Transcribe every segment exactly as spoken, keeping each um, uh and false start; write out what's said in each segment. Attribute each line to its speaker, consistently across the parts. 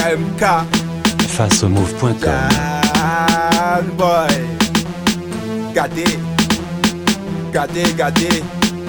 Speaker 1: M K
Speaker 2: face au move point com.
Speaker 1: Boy, gardez, gardez, gardez.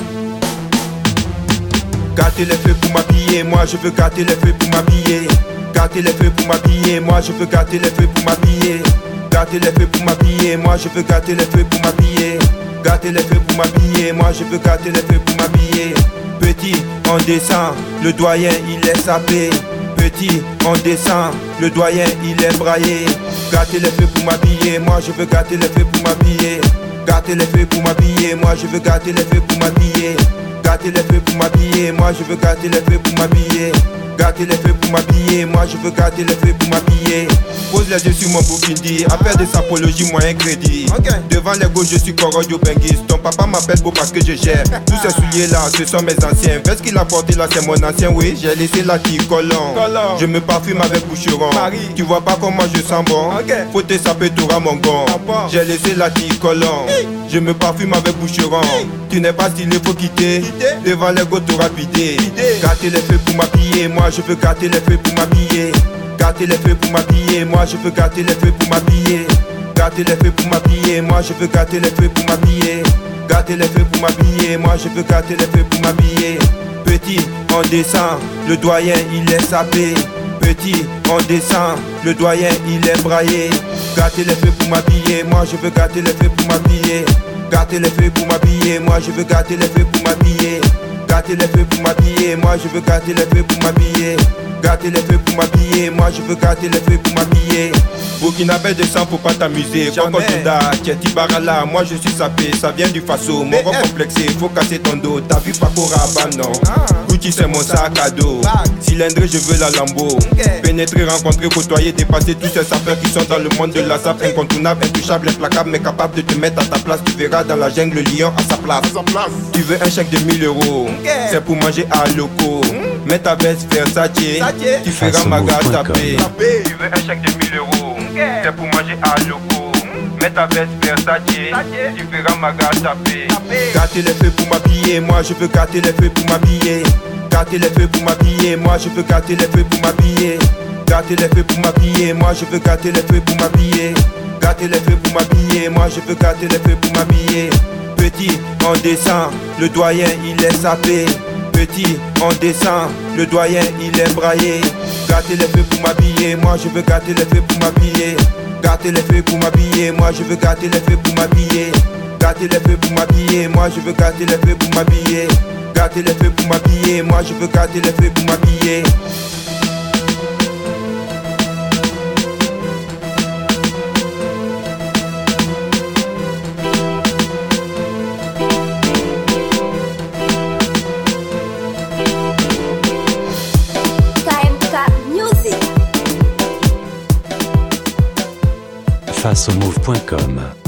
Speaker 1: Gâter les feux pour m'habiller, moi je veux gâter les feux pour m'habiller. Gâter les feux pour m'habiller, moi je veux gâter les feux pour m'habiller. Gâter les feux pour m'habiller, moi je veux gâter les feux pour m'habiller. Gâter les feux pour m'habiller, moi je veux gâter les feux pour m'habiller. Petit, on descend, le doyen il est sapé. Petit, on descend, le doyen il est braillé. Gâter les feux pour m'habiller, moi je veux gâter les feux pour m'habiller. Gâter les feux pour m'habiller, moi je veux gâter les feux pour m'habiller. Gâter les feux pour m'habiller, moi je veux gâter les feux pour m'habiller. Gâter les feux pour m'habiller, moi je veux gâter les feux pour m'habiller. Pose les yeux sur mon bouquindi, affaire de sapologie, moi un crédit. Okay. Devant les gauches je suis Corodio Benguis. Ton papa m'appelle beau parce que je gère. Tous ces souliers là, ce sont mes anciens. Veste qu'il a porté là, c'est mon ancien, oui. J'ai laissé la tige collant. Je me parfume avec Boucheron. Marie. Tu vois pas comment je sens bon. Okay. Faut te saper t'auras mon gant. J'ai laissé la tige collant. Hey. Je me parfume avec Boucheron. Hey. Tu n'es pas stylé, faut quitter. Quitter. Devant les gauches t'auras pidé. Gâter les feux pour m'habiller, moi je veux gâter les feux pour m'habiller. Gâter les feux pour m'habiller, moi je veux gâter les feux pour m'habiller. Gâter les feux pour m'habiller, moi je veux gâter les feux pour m'habiller. Gâter les feux pour m'habiller, moi je veux gâter les feux pour m'habiller. Petit, on descend, le doyen il est sapé. Petit, on descend, le doyen il est braillé. Gâter les feux pour m'habiller, moi je veux gâter les feux pour m'habiller. Gâter les feux pour m'habiller, moi je veux gâter les feux pour m'habiller. Gâter les feux pour m'habiller, moi je veux gâter les feux pour m'habiller. Gâter les feux pour m'habiller, moi je veux gâter les feux pour m'habiller. Burkinabé descend pour pas t'amuser. Kokotoda, Tieti Barala, moi je suis sapé, ça vient du Faso. Mon rond complexé, faut casser ton dos. T'as vu Paco Rabanne, non? Gucci c'est mon sac à dos. Cylindré, je veux la Lambo. Pénétrer, rencontrer, côtoyer, dépasser tous ces sapeurs qui sont dans le monde de la sape. Incontournable, intouchable, implacable, mais capable de te mettre à ta place. Tu verras dans la jungle le lion à sa place. Tu veux un chèque de mille euros, c'est pour manger à loco. Mets ta veste Versace, tu feras ma gare taper. Tu veux un chèque de mille euros, c'est pour manger à loco. Mets ta veste Versace, tu feras ma gare taper. Gâter les feux pour m'habiller, moi je veux gâter les feux pour m'habiller. Gâter les feux pour m'habiller, moi je veux gâter les feux pour m'habiller. Gâter les feux pour m'habiller, moi je veux gâter les feux pour m'habiller. Gâter les feux pour m'habiller, moi je veux gâter les feux pour m'habiller. Petit, on descend, le doyen il est sapé. Petit, on descend, le doyen il est braillé. Gâter les feux pour m'habiller, moi je veux gâter les feux pour m'habiller. Gâter les feux pour m'habiller, moi je veux gâter les feux pour m'habiller. Gâter les feux pour m'habiller, moi je veux gâter les feux pour m'habiller. Gâter les feux pour m'habiller, moi je veux gâter les feux pour m'habiller.
Speaker 2: face au move point com.